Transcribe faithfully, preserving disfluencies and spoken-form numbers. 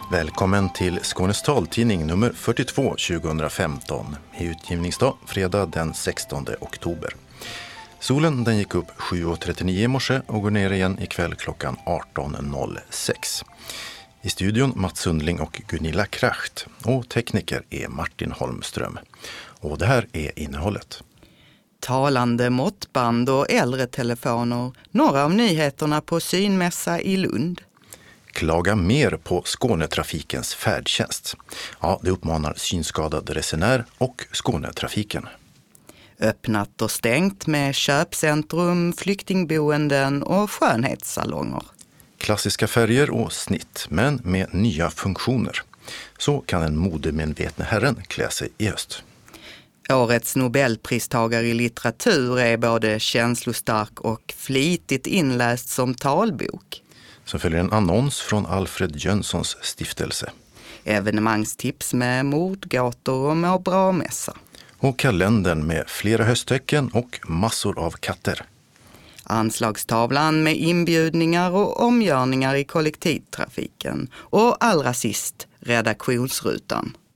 Välkommen till Skånes taltidning nummer fyrtiotvå tjugohundrafemton. I utgivningsdag fredag den sextonde oktober. Solen den gick upp sju trettionio i morse och går ner igen ikväll klockan arton noll sex. I studion Mats Sundling och Gunilla Kracht och tekniker är Martin Holmström. Och det här är innehållet. Talande måttband och äldre telefoner, några av nyheterna på synmässa i Lund. Klaga mer på Skånetrafikens färdtjänst. Ja, det uppmanar synskadad resenär och Skånetrafiken. Öppnat och stängt med köpcentrum, flyktingboenden och skönhetssalonger. Klassiska färger och snitt, men med nya funktioner. Så kan en modemedvetna herren klä sig i höst. Årets Nobelpristagare i litteratur är både känslostark och flitigt inläst som talbok. Så följer en annons från Alfred Jönssons stiftelse. Evenemangstips med mordgator och må bra-mässa. Och kalendern med flera hösttecken och massor av katter. Anslagstavlan med inbjudningar och omgörningar i kollektivtrafiken. Och allra sist redaktionsrutan.